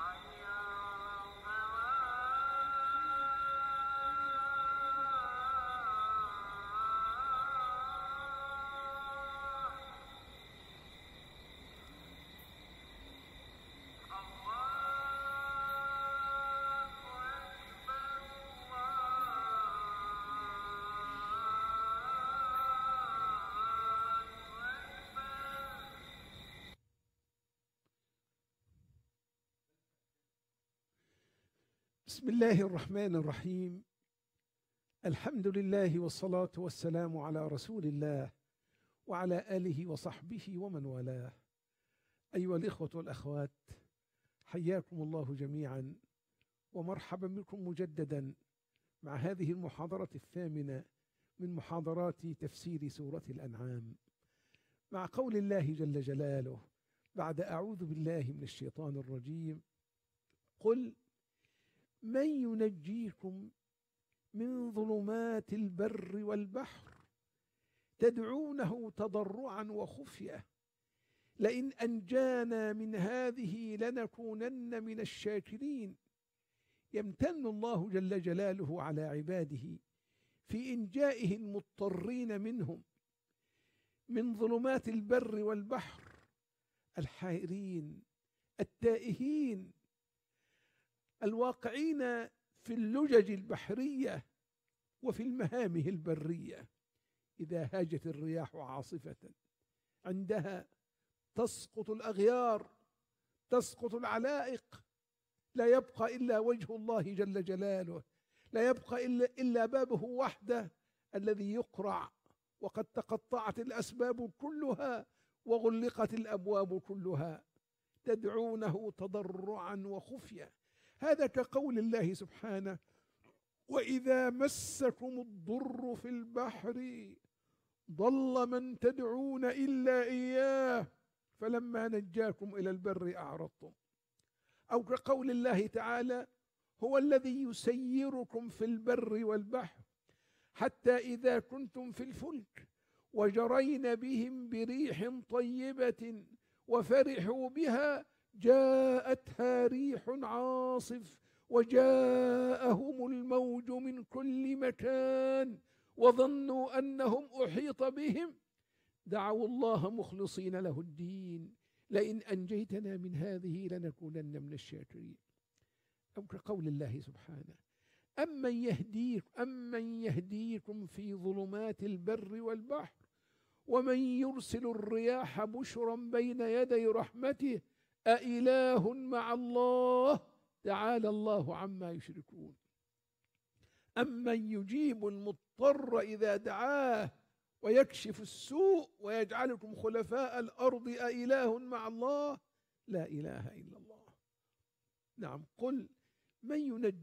بسم الله الرحمن الرحيم. الحمد لله والصلاة والسلام على رسول الله وعلى آله وصحبه ومن والاه. أيها الإخوة والأخوات، حياكم الله جميعا ومرحبا بكم مجددا مع هذه المحاضرة الثامنة من محاضرات تفسير سورة الأنعام، مع قول الله جل جلاله بعد أعوذ بالله من الشيطان الرجيم: قل من ينجيكم من ظلمات البر والبحر تدعونه تضرعا وخفية لئن أنجانا من هذه لنكونن من الشاكرين. يمتن الله جل جلاله على عباده في إنجائه المضطرين منهم من ظلمات البر والبحر، الحائرين التائهين الواقعين في اللجج البحرية وفي المهامه البرية. إذا هاجت الرياح عاصفة عندها تسقط الأغيار، تسقط العلائق، لا يبقى إلا وجه الله جل جلاله، لا يبقى إلا بابه وحده الذي يقرع، وقد تقطعت الأسباب كلها وغلقت الأبواب كلها. تدعونه تضرعا وخفية، هذا كقول الله سبحانه: وإذا مسكم الضر في البحر ضل من تدعون إلا إياه فلما نجاكم إلى البر أعرضتم. أو كقول الله تعالى: هو الذي يسيركم في البر والبحر حتى إذا كنتم في الفلك وجرين بهم بريح طيبة وفرحوا بها جاءتها ريح عاصف وجاءهم الموج من كل مكان وظنوا أنهم أحيط بهم دعوا الله مخلصين له الدين لئن أنجيتنا من هذه لنكونن من الشاكرين. أو كقول الله سبحانه: أمن يهديكم في ظلمات البر والبحر ومن يرسل الرياح بشرا بين يدي رحمته أإله مع الله تعالى الله عما يشركون. أمن يجيب المضطر إذا دعاه ويكشف السوء ويجعلكم خلفاء الأرض أإله مع الله لا إله إلا الله. نعم، قل من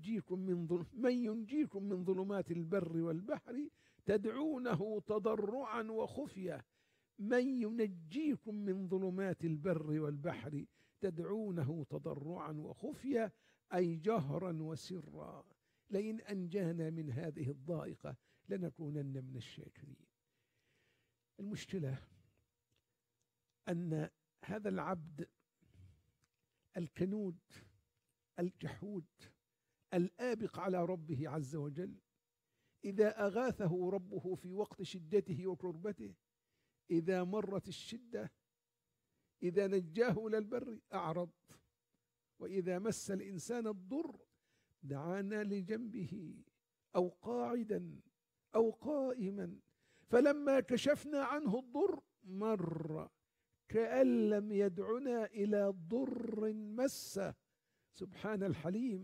ينجيكم من ظلمات البر والبحر تدعونه تضرعا وخفية. من ينجيكم من ظلمات البر والبحر تدعونه تضرعا وخفية أي جهرا وسرا لئن أنجانا من هذه الضائقة لنكونن من الشاكرين. المشكلة أن هذا العبد الكنود الجحود الآبق على ربه عز وجل إذا أغاثه ربه في وقت شدته وكربته، إذا مرت الشدة، إذا نجاه إلى البر أعرض، وإذا مس الإنسان الضر دعانا لجنبه أو قاعدا أو قائما فلما كشفنا عنه الضر مر كأن لم يدعنا إلى ضر مسه. سبحان الحليم،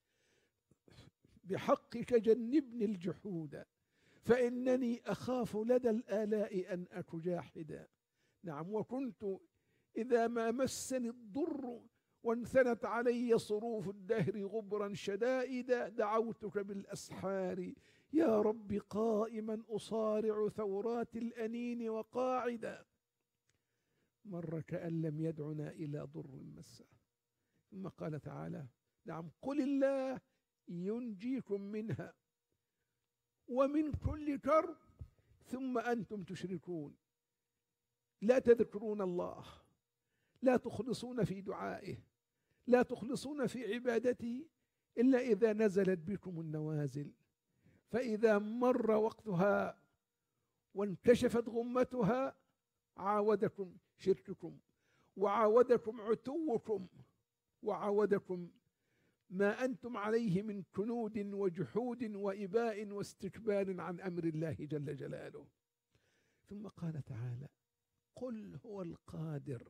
بحقك جنبني الجحود فإنني أخاف لدى الآلاء أن أك جاحدا. نعم، وكنت إذا ما مسني الضر وانثنت علي صروف الدهر غبرا شدائدا دعوتك بالأسحار يا رب قائما أصارع ثورات الأنين وقاعدا. مر كأن لم يدعنا إلى ضر مسه. ثم قال تعالى: نعم، قل الله ينجيكم منها ومن كل كرب ثم أنتم تشركون. لا تذكرون الله، لا تخلصون في دعائه، لا تخلصون في عبادتي إلا إذا نزلت بكم النوازل، فإذا مر وقتها وانكشفت غمتها عاودكم شرككم، وعاودكم عتوكم، وعاودكم ما أنتم عليه من كنود وجحود وإباء واستكبار عن أمر الله جل جلاله. ثم قال تعالى: قل هو القادر.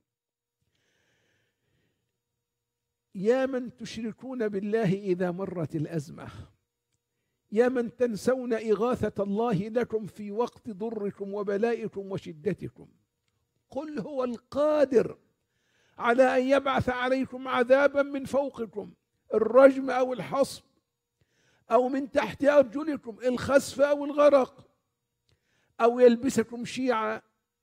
يا من تشركون بالله إذا مرت الأزمة، يا من تنسون إغاثة الله لكم في وقت ضركم وبلائكم وشدتكم، قل هو القادر على أن يبعث عليكم عذابا من فوقكم، الرجم أو الحصب، أو من تحت أرجلكم، الخسف أو الغرق، أو يلبسكم شيعا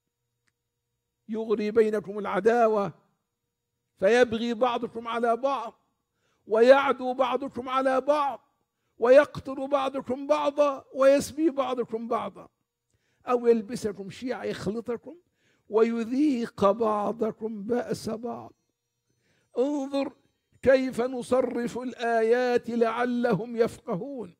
يغري بينكم العداوة فيبغي بعضكم على بعض ويعدو بعضكم على بعض ويقتل بعضكم بعضا ويسبي بعضكم بعضا، أو يلبسكم شيعا يخلطكم ويذيق بعضكم بأس بعض. انظر كيف نصرف الآيات لعلهم يفقهون.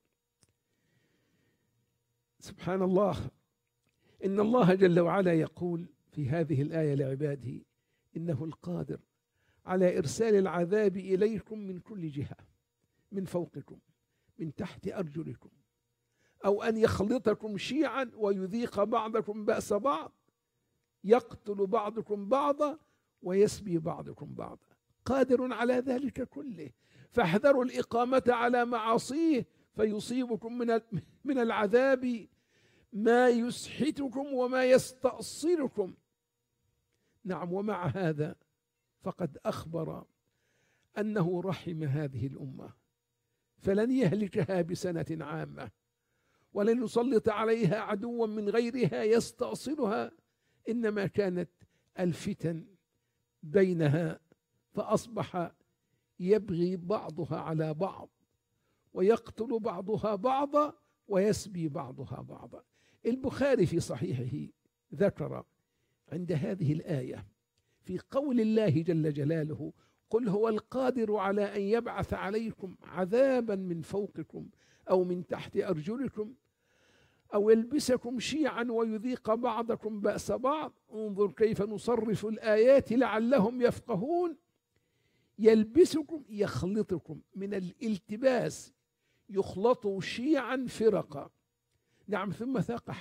سبحان الله، إن الله جل وعلا يقول في هذه الآية لعباده: إنه القادر على إرسال العذاب إليكم من كل جهة، من فوقكم، من تحت أرجلكم، أو أن يخلطكم شيعا ويذيق بعضكم بأس بعض، يقتل بعضكم بعضا ويسبي بعضكم بعضا. قادر على ذلك كله، فاحذروا الإقامة على معاصيه فيصيبكم من العذاب ما يسحتكم وما يستأصلكم. نعم، ومع هذا فقد أخبر أنه رحم هذه الأمة، فلن يهلكها بسنة عامة، ولن يسلط عليها عدوا من غيرها يستأصلها، إنما كانت الفتن بينها، فأصبح يبغي بعضها على بعض ويقتل بعضها بعضا ويسبي بعضها بعضا. البخاري في صحيحه ذكر عند هذه الآية في قول الله جل جلاله: قل هو القادر على أن يبعث عليكم عذابا من فوقكم أو من تحت أرجلكم أو يلبسكم شيعا ويذيق بعضكم بأس بعض، انظر كيف نصرف الآيات لعلهم يفقهون. يلبسكم يخلطكم، من الالتباس، يخلطوا شيعا فرقا. نعم، ثم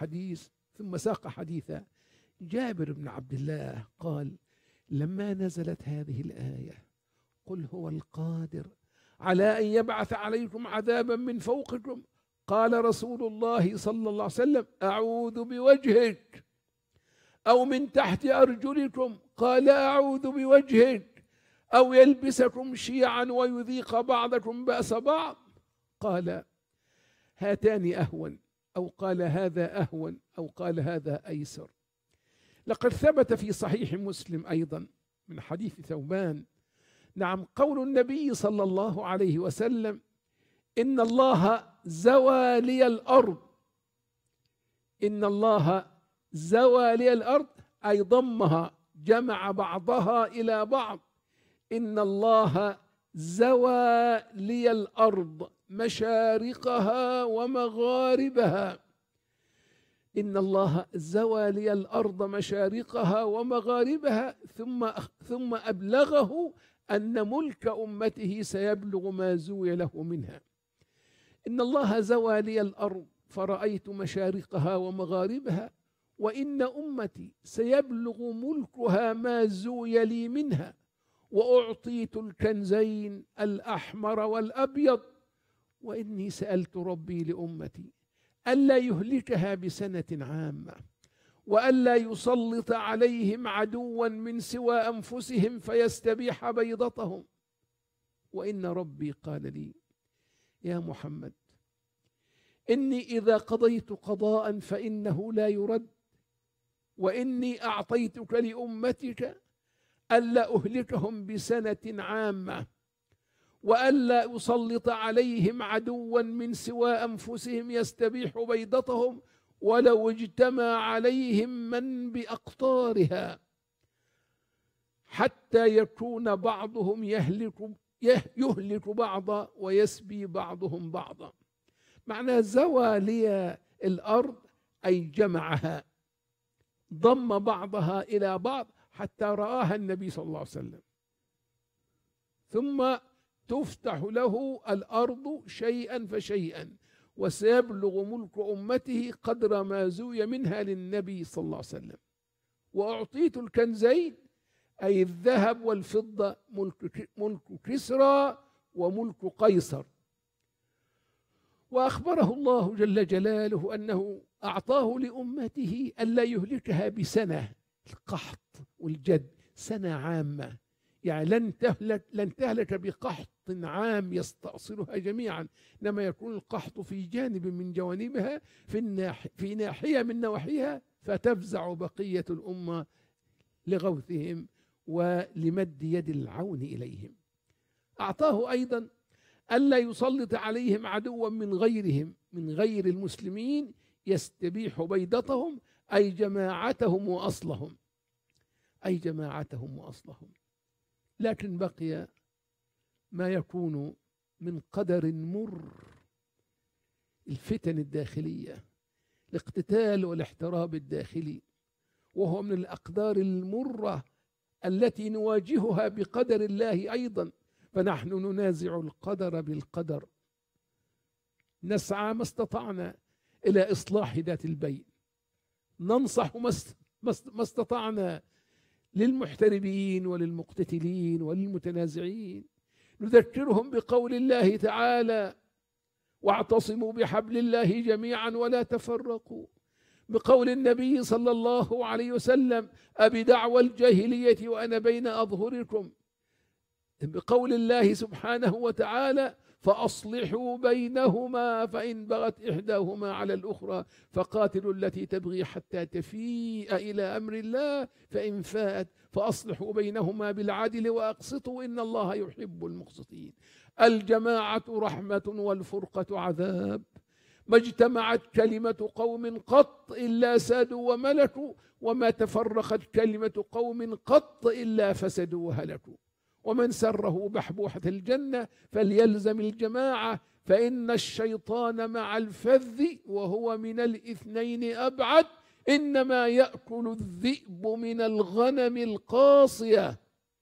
ساق حديث جابر بن عبد الله قال: لما نزلت هذه الآية: قل هو القادر على أن يبعث عليكم عذابا من فوقكم، قال رسول الله صلى الله عليه وسلم: أعوذ بوجهك، أو من تحت أرجلكم، قال: أعوذ بوجهك، أو يلبسكم شيعا ويذيق بعضكم بأس بعض، قال: هاتان أهون، أو قال: هذا أهون، أو قال: هذا أيسر. لقد ثبت في صحيح مسلم أيضا من حديث ثوبان، نعم، قول النبي صلى الله عليه وسلم: إن الله زوى لي الأرض. إن الله زوى لي الأرض أي ضمها، جمع بعضها إلى بعض. إن الله زوى لي الأرض مشارقها ومغاربها. إن الله زوى لي الأرض مشارقها ومغاربها، ثم أبلغه أن ملك أمته سيبلغ ما زوي له منها. إن الله زوى لي الأرض فرأيت مشارقها ومغاربها، وإن أمتي سيبلغ ملكها ما زوي لي منها، وأعطيت الكنزين الأحمر والأبيض، وإني سألت ربي لأمتي ألا يهلكها بسنة عامة، وألا يسلط عليهم عدوا من سوى أنفسهم فيستبيح بيضتهم. وإن ربي قال لي: يا محمد، إني إذا قضيت قضاء فإنه لا يرد، وإني أعطيتك لأمتك ألا أهلكهم بسنة عامة، وألا أسلط عليهم عدوا من سوى أنفسهم يستبيح بيضتهم، ولو اجتمع عليهم من بأقطارها. حتى يكون بعضهم يهلك بعضا ويسبي بعضهم بعضا. معنى زوى لي الأرض أي جمعها، ضم بعضها إلى بعض حتى رآها النبي صلى الله عليه وسلم. ثم تفتح له الأرض شيئا فشيئا، وسيبلغ ملك أمته قدر ما زوي منها للنبي صلى الله عليه وسلم. وأعطيت الكنزين أي الذهب والفضة، ملك كسرى وملك قيصر. وأخبره الله جل جلاله أنه أعطاه لأمته ألا يهلكها بسنة، القحط والجد، سنة عامة، يعني لن تهلك بقحط عام يستأصلها جميعا، إنما يكون القحط في جانب من جوانبها، في ناحية من نواحيها، فتفزع بقية الأمة لغوثهم ولمد يد العون إليهم. أعطاه أيضا ألا يسلط عليهم عدوا من غيرهم، من غير المسلمين، يستبيح بيضتهم أي جماعتهم وأصلهم، أي جماعتهم وأصلهم. لكن بقي ما يكون من قدر مر، الفتن الداخلية، الاقتتال والاحتراب الداخلي، وهو من الأقدار المرة التي نواجهها بقدر الله أيضا. فنحن ننازع القدر بالقدر، نسعى ما استطعنا إلى إصلاح ذات البين، ننصح ما استطعنا للمحتربين وللمقتتلين وللمتنازعين، نذكرهم بقول الله تعالى: واعتصموا بحبل الله جميعا ولا تفرقوا، بقول النبي صلى الله عليه وسلم: أبدعوى الجاهلية وأنا بين أظهركم، بقول الله سبحانه وتعالى: فأصلحوا بينهما فإن بغت إحداهما على الأخرى فقاتلوا التي تبغي حتى تفيء إلى أمر الله فإن فاءت فأصلحوا بينهما بالعدل وأقسطوا إن الله يحب المقسطين. الجماعة رحمة والفرقة عذاب، ما اجتمعت كلمة قوم قط إلا سادوا وملكوا، وما تفرقت كلمة قوم قط إلا فسدوا وهلكوا. ومن سره بحبوحة الجنة فليلزم الجماعة، فإن الشيطان مع الفذ وهو من الاثنين أبعد، إنما يأكل الذئب من الغنم القاصية.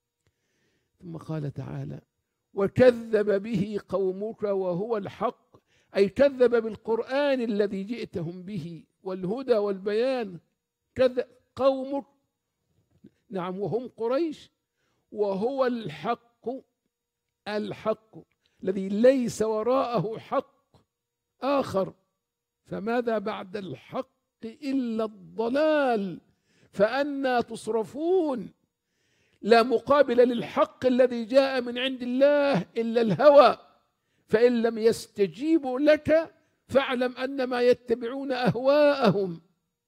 ثم قال تعالى: وكذب به قومك وهو الحق، أي كذب بالقرآن الذي جئتهم به والهدى والبيان. كذب قومك، نعم، وهم قريش، وهو الحق، الحق الذي ليس وراءه حق آخر، فماذا بعد الحق إلا الضلال، فأنى تصرفون؟ لا مقابل للحق الذي جاء من عند الله إلا الهوى، فإن لم يستجيبوا لك فاعلم أنما يتبعون أهواءهم.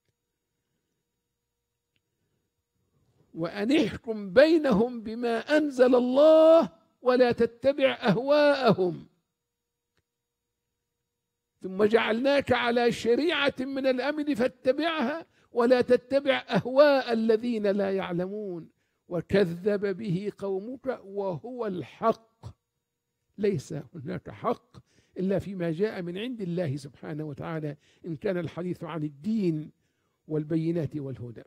وأن احكم بينهم بما أنزل الله ولا تتبع أهواءهم، ثم جعلناك على شريعة من الأمر فاتبعها ولا تتبع أهواء الذين لا يعلمون. وكذب به قومك وهو الحق، ليس هناك حق إلا فيما جاء من عند الله سبحانه وتعالى، إن كان الحديث عن الدين والبينات والهدى.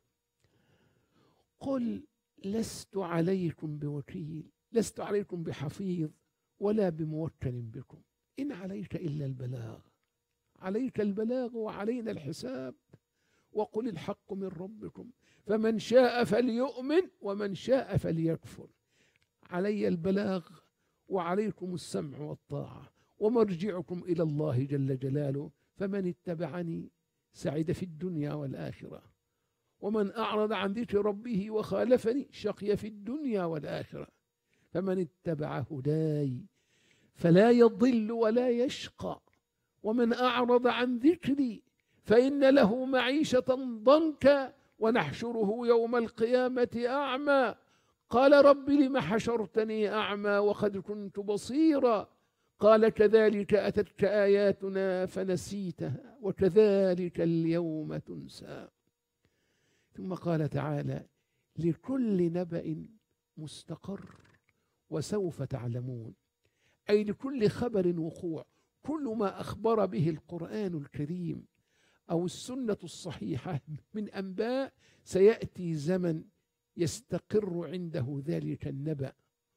قل لست عليكم بوكيل، لست عليكم بحفيظ ولا بموكل بكم، إن عليك إلا البلاغ، عليك البلاغ وعلينا الحساب. وقل الحق من ربكم فمن شاء فليؤمن ومن شاء فليكفر. علي البلاغ وعليكم السمع والطاعة، ومرجعكم إلى الله جل جلاله، فمن اتبعني سعد في الدنيا والآخرة، ومن أعرض عن ذكر ربه وخالفني شقي في الدنيا والآخرة. فمن اتبع هداي فلا يضل ولا يشقى، ومن أعرض عن ذكري فإن له معيشة ضنكا ونحشره يوم القيامة أعمى. قال رب لم حشرتني أعمى وقد كنت بصيرا، قال كذلك أتتك آياتنا فنسيتها وكذلك اليوم تنسى. ثم قال تعالى: لكل نبأ مستقر وسوف تعلمون، أي لكل خبر وقوع. كل ما أخبر به القرآن الكريم أو السنة الصحيحة من أنباء سيأتي زمن يستقر عنده ذلك النبأ،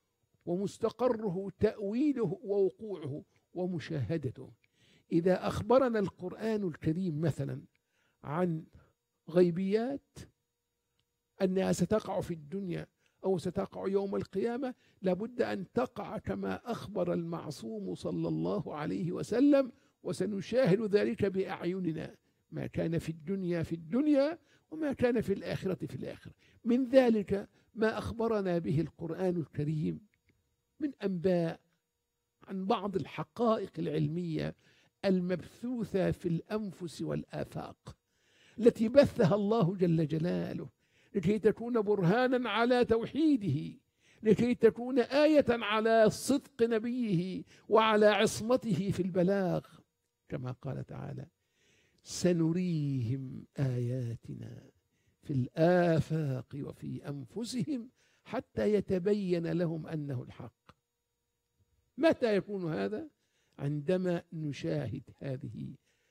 ومستقره تأويله ووقوعه ومشاهدته. إذا أخبرنا القرآن الكريم مثلا عن غيبيات أنها ستقع في الدنيا أو ستقع يوم القيامة، لابد أن تقع كما أخبر المعصوم صلى الله عليه وسلم، وسنشاهد ذلك بأعيننا، ما كان في الدنيا في الدنيا، وما كان في الآخرة في الآخرة. من ذلك ما أخبرنا به القرآن الكريم من أنباء عن بعض الحقائق العلمية المبثوثة في الأنفس والآفاق، التي بثها الله جل جلاله لكي تكون برهانا على توحيده، لكي تكون آية على صدق نبيه وعلى عصمته في البلاغ، كما قال تعالى: سنريهم آياتنا في الآفاق وفي أنفسهم حتى يتبين لهم أنه الحق. متى يكون هذا؟ عندما نشاهد هذه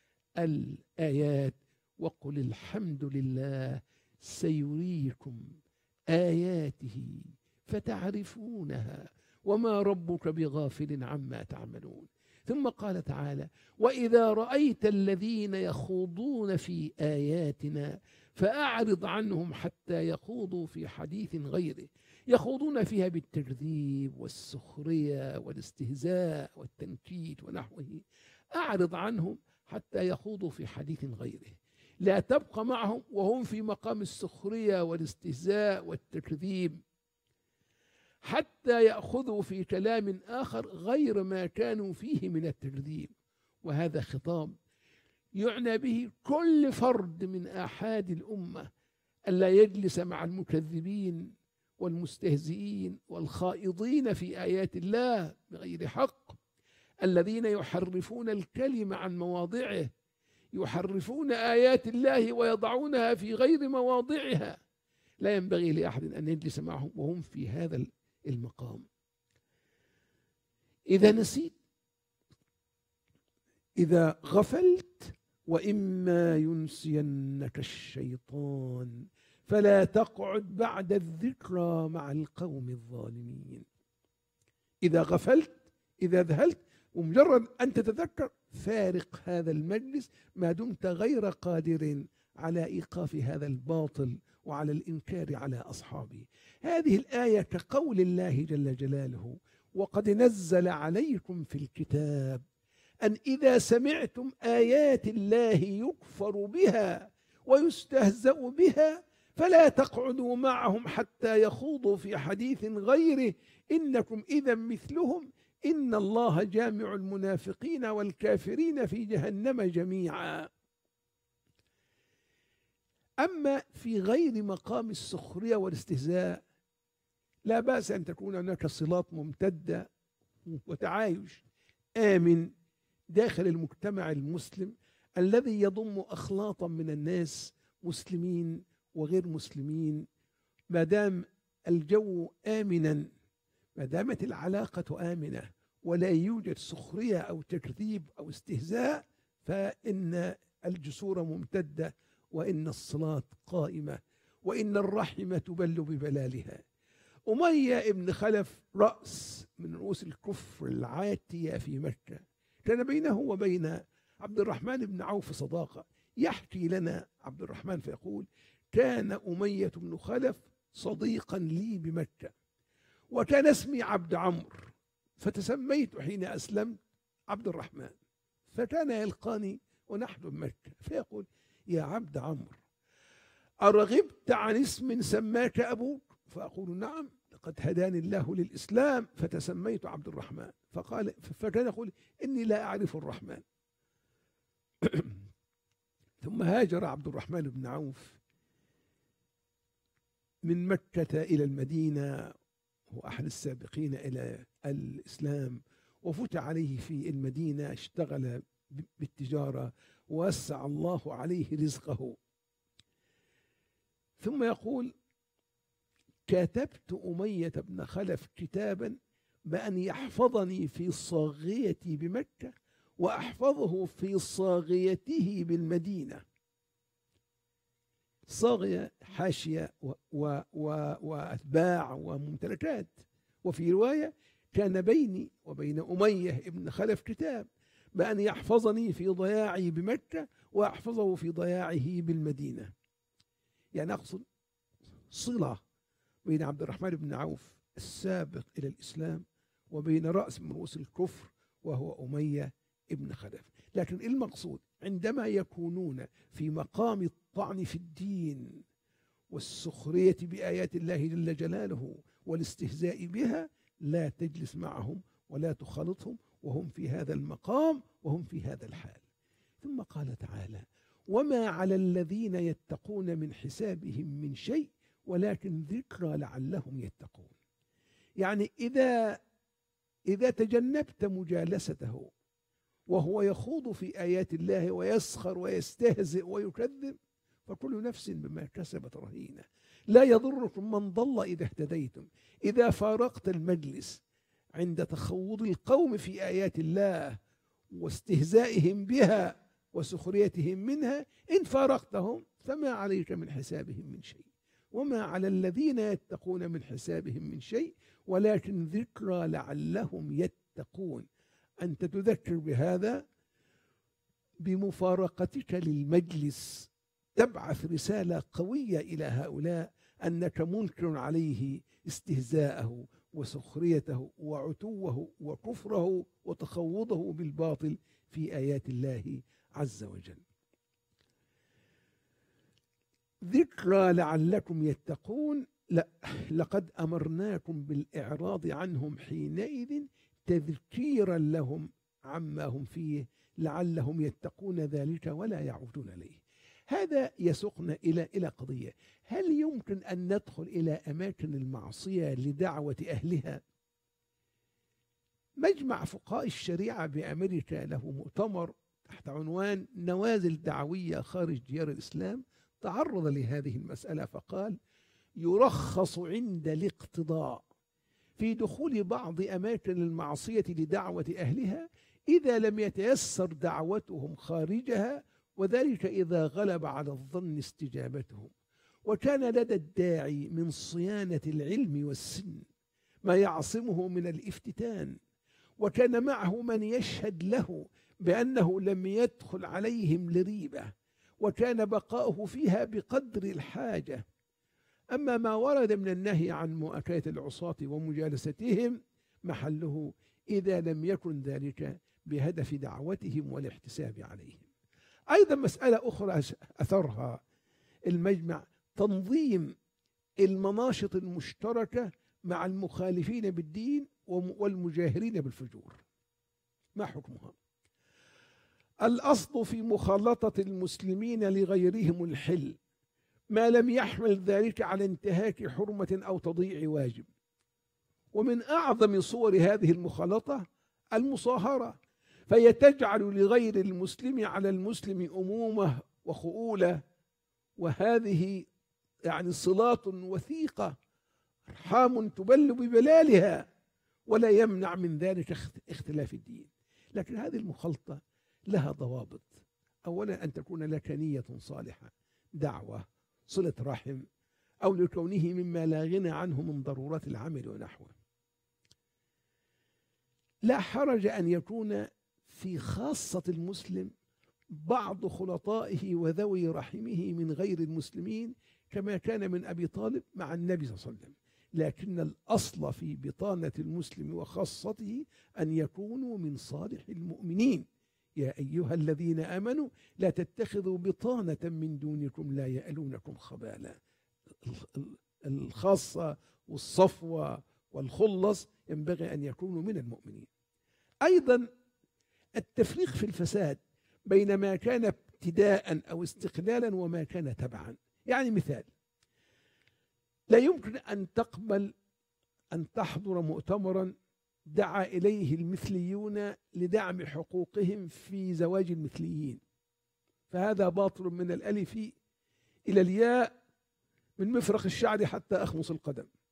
الآيات. وقل الحمد لله سيريكم آياته فتعرفونها وما ربك بغافل عما تعملون. ثم قال تعالى: وإذا رأيت الذين يخوضون في آياتنا فأعرض عنهم حتى يخوضوا في حديث غيره. يخوضون فيها بالتكذيب والسخرية والاستهزاء والتنكيت ونحوه. أعرض عنهم حتى يخوضوا في حديث غيره، لا تبقى معهم وهم في مقام السخرية والاستهزاء والتكذيب، حتى يأخذوا في كلام آخر غير ما كانوا فيه من التكذيب. وهذا خطاب يعنى به كل فرد من آحاد الأمة، ألا يجلس مع المكذبين والمستهزئين والخائضين في آيات الله بغير حق، الذين يحرفون الكلم عن مواضعه، يحرفون آيات الله ويضعونها في غير مواضعها. لا ينبغي لأحد أن يجلس معهم وهم في هذا المقام. إذا نسيت، إذا غفلت، وإما ينسينك الشيطان فلا تقعد بعد الذكرى مع القوم الظالمين. إذا غفلت، إذا ذهلت، ومجرد أن تتذكر فارق هذا المجلس ما دمت غير قادر على إيقاف هذا الباطل وعلى الإنكار على أصحابه. هذه الآية كقول الله جل جلاله: وقد نزل عليكم في الكتاب أن إذا سمعتم آيات الله يكفر بها ويستهزأ بها فلا تقعدوا معهم حتى يخوضوا في حديث غيره إنكم إذا مثلهم إن الله جامع المنافقين والكافرين في جهنم جميعا. أما في غير مقام السخرية والاستهزاء لا بأس أن تكون هناك صلات ممتدة وتعايش آمن داخل المجتمع المسلم الذي يضم أخلاطا من الناس مسلمين وغير مسلمين. ما دام الجو آمنا، ما دامت العلاقة آمنة ولا يوجد سخرية أو تكذيب أو استهزاء، فإن الجسور ممتدة، وإن الصلاة قائمة، وإن الرحمة تبل ببلالها. أمية ابن خلف رأس من رؤوس الكفر العاتية في مكة، كان بينه وبين عبد الرحمن بن عوف صداقة. يحكي لنا عبد الرحمن فيقول: كان أمية بن خلف صديقا لي بمكة، وكان اسمي عبد عمرو، فتسميت حين أسلمت عبد الرحمن، فكان يلقاني ونحن بمكة فيقول: يا عبد عمرو، أرغبت عن اسم سماك أبوك؟ فأقول: نعم، لقد هداني الله للإسلام فتسميت عبد الرحمن. فكان يقول: إني لا أعرف الرحمن. ثم هاجر عبد الرحمن بن عوف من مكة إلى المدينة، هو أحد السابقين إلى الإسلام، وفتح عليه في المدينة، اشتغل بالتجارة ووسع الله عليه رزقه. ثم يقول: كاتبت أمية بن خلف كتابا بأن يحفظني في صاغيتي بمكة وأحفظه في صاغيته بالمدينة. صاغية حاشية وأتباع وممتلكات. وفي رواية كان بيني وبين أمية بن خلف كتاب بأن يحفظني في ضياعي بمكة وأحفظه في ضياعه بالمدينة. يعني أقصد صلة بين عبد الرحمن بن عوف السابق إلى الإسلام وبين رأس من رؤوس الكفر وهو أمية ابن خلف. لكن المقصود عندما يكونون في مقام الطعن في الدين والسخرية بآيات الله جل جلاله والاستهزاء بها لا تجلس معهم ولا تخالطهم وهم في هذا المقام وهم في هذا الحال. ثم قال تعالى: وما على الذين يتقون من حسابهم من شيء ولكن ذكرى لعلهم يتقون. يعني إذا تجنبت مجالسته وهو يخوض في آيات الله ويسخر ويستهزئ ويكذب فكل نفس بما كسبت رهينة. لا يضركم من ضل إذا اهتديتم. إذا فارقت المجلس عند تخوض القوم في آيات الله واستهزائهم بها وسخريتهم منها، إن فارقتهم فما عليك من حسابهم من شيء، وما على الذين يتقون من حسابهم من شيء ولكن ذكرى لعلهم يتقون. أنت تذكر بهذا بمفارقتك للمجلس، تبعث رسالة قوية إلى هؤلاء أنك منكر عليه استهزاءه وسخريته وعتوه وكفره وتخوضه بالباطل في آيات الله عز وجل. ذكرى لعلكم يتقون، لا، لقد أمرناكم بالإعراض عنهم حينئذ تذكيرا لهم عما هم فيه لعلهم يتقون ذلك ولا يعودون إليه. هذا يسوقنا إلى قضية: هل يمكن أن ندخل إلى أماكن المعصية لدعوة أهلها؟ مجمع فقهاء الشريعة بأمريكا له مؤتمر تحت عنوان نوازل دعوية خارج ديار الإسلام تعرض لهذه المسألة فقال: يرخص عند الاقتضاء في دخول بعض أماكن المعصية لدعوة أهلها إذا لم يتيسر دعوتهم خارجها، وذلك إذا غلب على الظن استجابتهم، وكان لدى الداعي من صيانة العلم والسن ما يعصمه من الافتتان، وكان معه من يشهد له بأنه لم يدخل عليهم لريبة، وكان بقاؤه فيها بقدر الحاجة. أما ما ورد من النهي عن مؤاكاة العصاة ومجالستهم محله إذا لم يكن ذلك بهدف دعوتهم والاحتساب عليهم. أيضا مسألة أخرى أثرها المجمع: تنظيم المناشط المشتركة مع المخالفين بالدين والمجاهرين بالفجور. ما حكمها؟ الأصل في مخالطة المسلمين لغيرهم الحل ما لم يحمل ذلك على انتهاك حرمة أو تضييع واجب. ومن أعظم صور هذه المخالطة المصاهرة، فهي تجعل لغير المسلم على المسلم أمومة وخؤولة، وهذه يعني صلات وثيقة، أرحام تبل ببلالها، ولا يمنع من ذلك اختلاف الدين. لكن هذه المخالطة لها ضوابط: أولا أن تكون لك نية صالحة، دعوة، صلة رحم، أو لكونه مما لا غنى عنه من ضرورات العمل ونحوه. لا حرج أن يكون في خاصة المسلم بعض خلطائه وذوي رحمه من غير المسلمين، كما كان من أبي طالب مع النبي صلى الله عليه وسلم، لكن الأصل في بطانة المسلم وخاصته أن يكونوا من صالح المؤمنين. يا أيها الذين آمنوا لا تتخذوا بطانة من دونكم لا يألونكم خبالا. الخاصة والصفوة والخلص ينبغي أن يكونوا من المؤمنين. أيضا التفريق في الفساد بين ما كان ابتداء أو استقلالا وما كان تبعا. يعني مثال: لا يمكن أن تقبل أن تحضر مؤتمرا دعا إليه المثليون لدعم حقوقهم في زواج المثليين، فهذا باطل من الألف إلى الياء، من مفرق الشعر حتى أخمص القدم.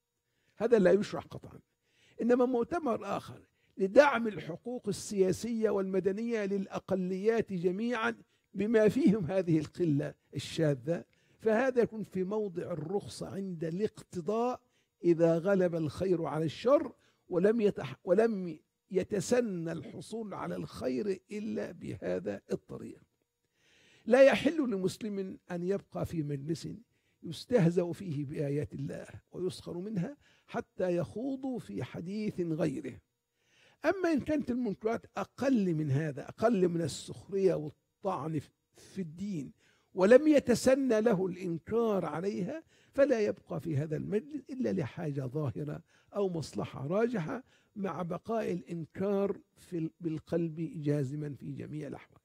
هذا لا يشرع قطعا. إنما مؤتمر آخر لدعم الحقوق السياسية والمدنية للأقليات جميعا بما فيهم هذه القلة الشاذة، فهذا يكون في موضع الرخصة عند الاقتضاء إذا غلب الخير على الشر ولم يتسنى الحصول على الخير إلا بهذا الطريق. لا يحل لمسلم أن يبقى في مجلس يستهزأ فيه بآيات الله ويسخر منها حتى يخوضوا في حديث غيره. أما إن كانت المنكرات أقل من هذا، أقل من السخرية والطعن في الدين، ولم يتسنى له الإنكار عليها، فلا يبقى في هذا المجلس إلا لحاجة ظاهرة أو مصلحة راجحة، مع بقاء الإنكار بالقلب جازما في جميع الأحوال.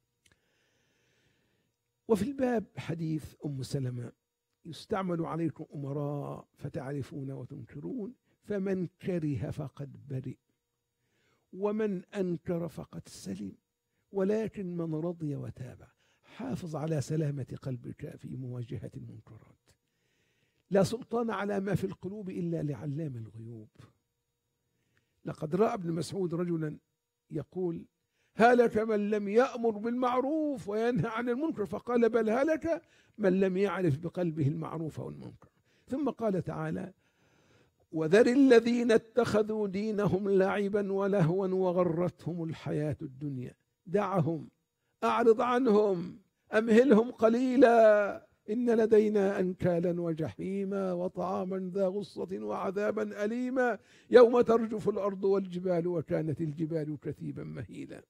وفي الباب حديث أم سلمة: يستعمل عليكم أمراء فتعرفون وتنكرون، فمن كره فقد برئ، ومن أنكر فقد سلم، ولكن من رضي وتابع. حافظ على سلامة قلبك في مواجهة المنكرات. لا سلطان على ما في القلوب إلا لعلام الغيوب. لقد رأى ابن مسعود رجلا يقول: هلك من لم يأمر بالمعروف وينهى عن المنكر، فقال: بل هلك من لم يعرف بقلبه المعروف والمنكر. ثم قال تعالى: وذر الذين اتخذوا دينهم لعبا ولهوا وغرتهم الحياة الدنيا، دعهم، أعرض عنهم، أمهلهم قليلا، إن لدينا أنكالا وجحيما وطعاما ذا غصة وعذابا أليما يوم ترجف الأرض والجبال وكانت الجبال كثيبا مهيلا.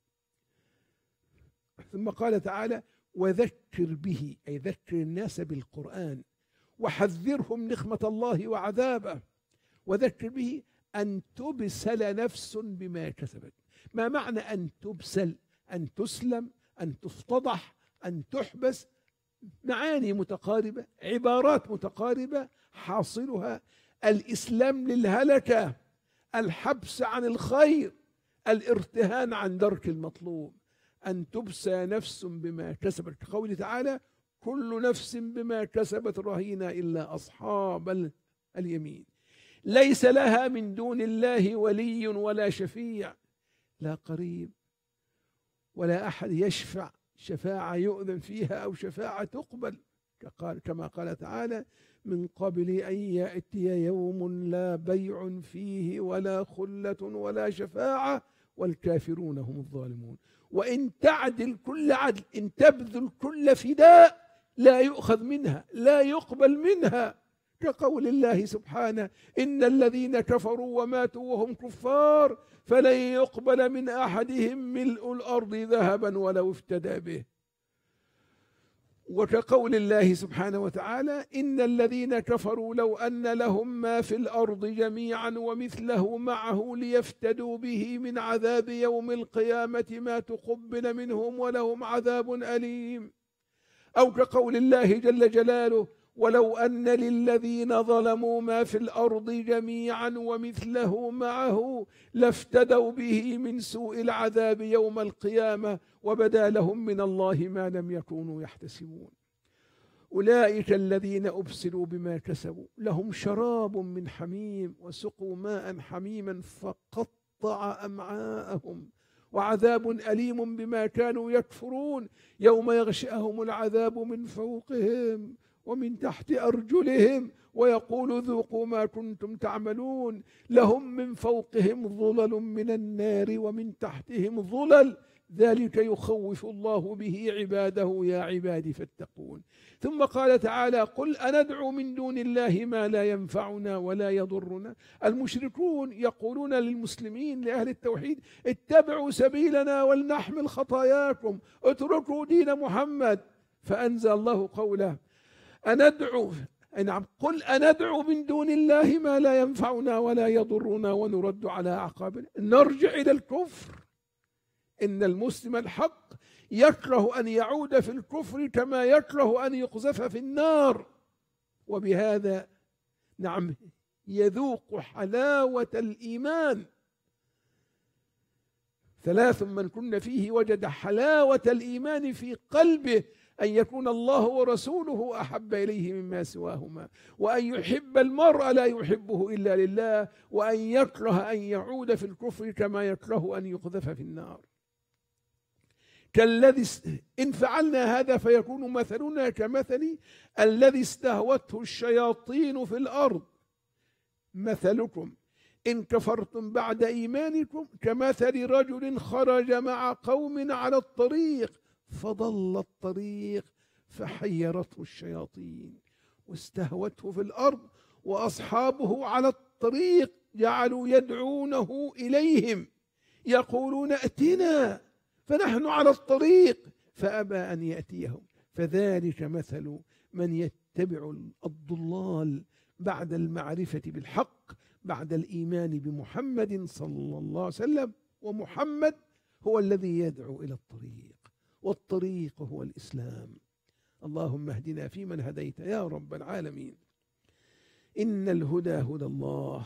ثم قال تعالى: وذكر به، أي ذكر الناس بالقرآن، وحذرهم نقمة الله وعذابه. وذكر به أن تبسل نفس بما كسبت. ما معنى أن تبسل؟ أن تسلم، أن تفتضح، أن تحبس. معاني متقاربة، عبارات متقاربة، حاصلها الإسلام للهلكة، الحبس عن الخير، الارتهان عن درك المطلوب. أن تبسى نفس بما كسبت، كقوله تعالى: كل نفس بما كسبت رهينة إلا أصحاب اليمين، ليس لها من دون الله ولي ولا شفيع، لا قريب ولا أحد يشفع شفاعة يؤذن فيها أو شفاعة تقبل، كما قال تعالى: من قبل أن يأتي يوم لا بيع فيه ولا خلة ولا شفاعة والكافرون هم الظالمون. وإن تعدل كل عدل، إن تبذل كل فداء، لا يؤخذ منها، لا يقبل منها، كقول الله سبحانه: إن الذين كفروا وماتوا وهم كفار فلن يقبل من أحدهم ملء الأرض ذهبا ولو افتدى به. وكقول الله سبحانه وتعالى: إن الذين كفروا لو أن لهم ما في الأرض جميعا ومثله معه ليفتدوا به من عذاب يوم القيامة ما تقبل منهم ولهم عذاب أليم. أو كقول الله جل جلاله: ولو أن للذين ظلموا ما في الأرض جميعا ومثله معه لافتدوا به من سوء العذاب يوم القيامة وبدا لهم من الله ما لم يكونوا يحتسبون. أولئك الذين أبسلوا بما كسبوا لهم شراب من حميم وسقوا ماء حميما فقطع أمعاءهم وعذاب أليم بما كانوا يكفرون يوم يغشاهم العذاب من فوقهم ومن تحت أرجلهم ويقول ذوقوا ما كنتم تعملون لهم من فوقهم ظلل من النار ومن تحتهم ظلل ذلك يخوف الله به عباده يا عبادي فاتقون. ثم قال تعالى: قل أندعو من دون الله ما لا ينفعنا ولا يضرنا. المشركون يقولون للمسلمين لأهل التوحيد: اتبعوا سبيلنا ولنحمل خطاياكم، اتركوا دين محمد. فأنزل الله قوله: قل أندعو من دون الله ما لا ينفعنا ولا يضرنا ونرد على أعقابنا نرجع إلى الكفر. إن المسلم الحق يكره أن يعود في الكفر كما يكره أن يقذف في النار، وبهذا نعم يذوق حلاوة الإيمان. 3 من كن فيه وجد حلاوة الإيمان في قلبه: أن يكون الله ورسوله أحب إليه مما سواهما، وأن يحب المرء لا يحبه إلا لله، وأن يكره أن يعود في الكفر كما يكره أن يقذف في النار. كالذي إن فعلنا هذا فيكون مثلنا كمثل الذي استهوته الشياطين في الأرض. مثلكم إن كفرتم بعد إيمانكم كمثل رجل خرج مع قوم على الطريق فضل الطريق فحيرته الشياطين واستهوته في الأرض، وأصحابه على الطريق جعلوا يدعونه إليهم يقولون ائتنا فنحن على الطريق فأبى أن يأتيهم. فذلك مثل من يتبع الضلال بعد المعرفة بالحق، بعد الإيمان بمحمد صلى الله عليه وسلم. ومحمد هو الذي يدعو إلى الطريق، والطريق هو الإسلام. اللهم اهدنا فيمن هديت يا رب العالمين. إن الهدى هدى الله،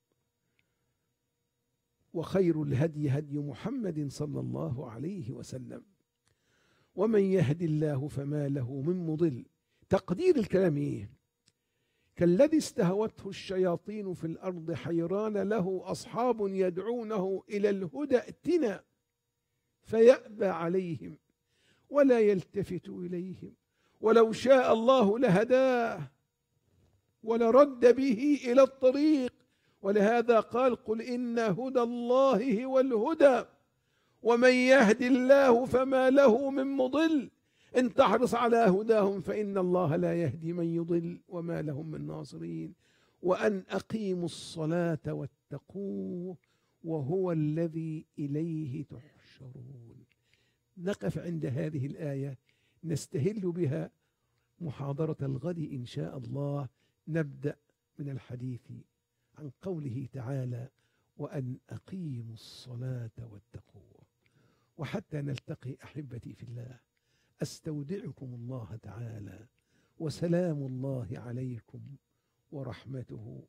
وخير الهدي هدي محمد صلى الله عليه وسلم، ومن يهد الله فما له من مضل. تقدير الكلام إيه؟ كالذي استهوته الشياطين في الأرض حيران له أصحاب يدعونه إلى الهدى ائتنا فيأبى عليهم ولا يلتفت إليهم، ولو شاء الله لهداه ولرد به إلى الطريق. ولهذا قال قل إن هدى الله هو الهدى ومن يهد الله فما له من مضل. إن تحرص على هداهم فإن الله لا يهدي من يضل وما لهم من ناصرين. وأن أقيموا الصلاة واتقوه وهو الذي إليه تحشرون. نقف عند هذه الآية نستهل بها محاضرة الغد إن شاء الله. نبدأ من الحديث عن قوله تعالى وأن أقيموا الصلاة واتقوه. وحتى نلتقي أحبتي في الله، أستودعكم الله تعالى، وسلام الله عليكم ورحمته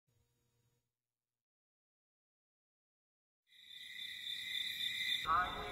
وبركاته.